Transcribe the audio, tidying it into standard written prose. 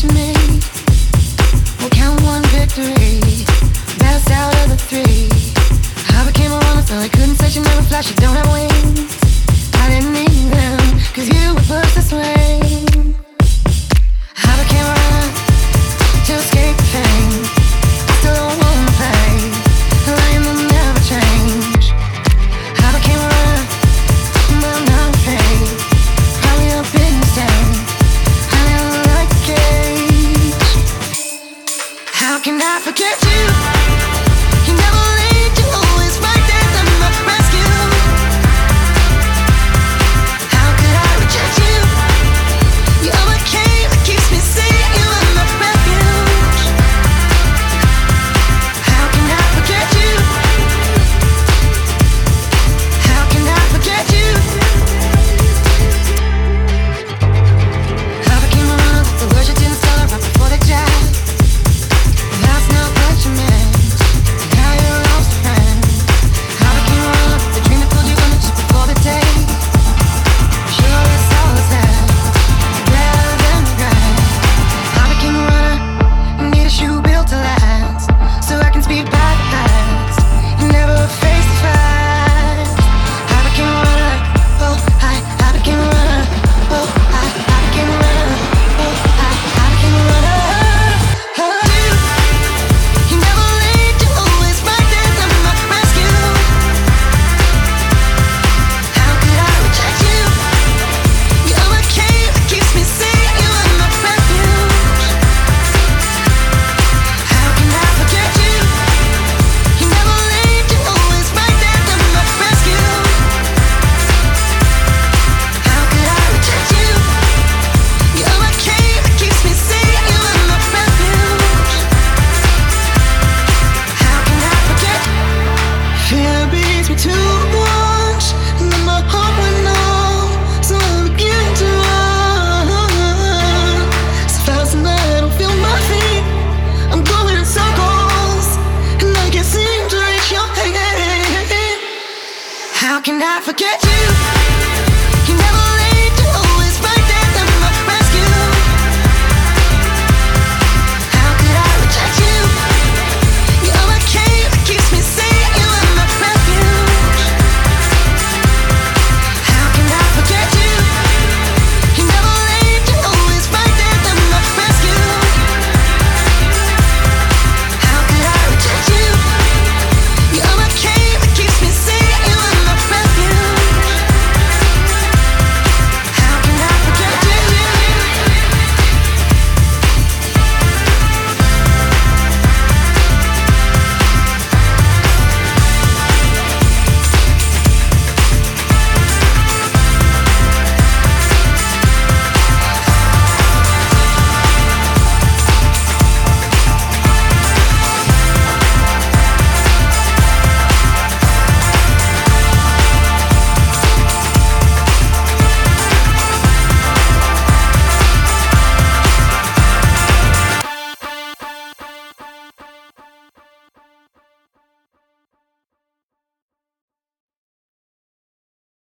you made. We'll count one victory, best out of the three. I became a runner, so I couldn't say you never flash. You don't have wings, I didn't need them, 'cause you were first to swing. I became a runner to escape the fame. I still don't wanna play the line will never change. I became a runner, but I'm not afraid. Probably a big mistake. I never liked the cage. How can I forget you? You never leave, you always right there to my rescue. How could I reject you? You are my cave that keeps me safe. You are my refuge. How can I forget you? How can I forget you? I became a runner, the words you didn't spell right before the jab. That's not what you meant. Now you lost a friend. I became a runner, the dream that pulled you under just before the day. Sure, it's all that's left, better than regret. I became a runner, need a shoe built to last, so I can speed by the past and never face the facts. I became a runner, oh, I became a runner, oh, I became a runner, oh, I became a runner. You never leave, you always right there to my rescue. How could I reject you? You are my cave that keeps me safe. You are my refuge. How can I forget you? You never leave, you always right there to my rescue. How could I reject you? You are my cave that keeps me safe. You are my refuge. How can I forget? Fear beats me to the punch, and then my heart went numb, so I began to run. So fast and I don't feel my feet. I'm going in circles, and I can't seem to reach your hand. How can I forget